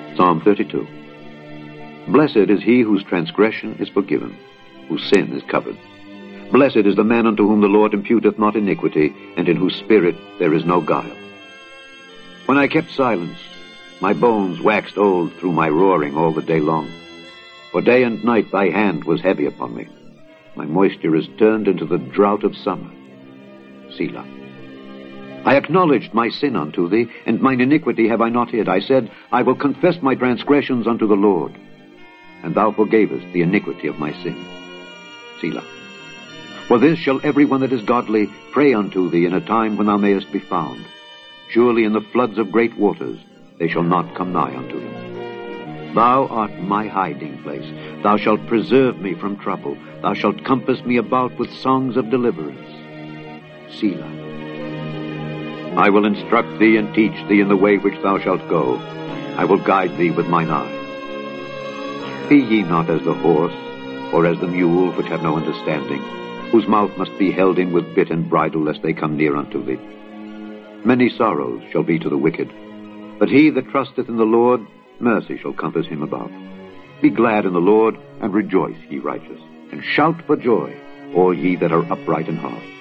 Psalm 32. Blessed is he whose transgression is forgiven, whose sin is covered. Blessed is the man unto whom the Lord imputeth not iniquity, and in whose spirit there is no guile. When I kept silence, my bones waxed old through my roaring all the day long. For day and night thy hand was heavy upon me. My moisture is turned into the drought of summer. Selah. I acknowledged my sin unto thee, and mine iniquity have I not hid. I said, I will confess my transgressions unto the Lord. And thou forgavest the iniquity of my sin. Selah. For this shall every one that is godly pray unto thee in a time when thou mayest be found. Surely in the floods of great waters they shall not come nigh unto thee. Thou art my hiding place. Thou shalt preserve me from trouble. Thou shalt compass me about with songs of deliverance. Selah. I will instruct thee and teach thee in the way which thou shalt go. I will guide thee with mine eye. Be ye not as the horse, or as the mule, which have no understanding, whose mouth must be held in with bit and bridle, lest they come near unto thee. Many sorrows shall be to the wicked, but he that trusteth in the Lord, mercy shall compass him about. Be glad in the Lord, and rejoice, ye righteous, and shout for joy, all ye that are upright in heart.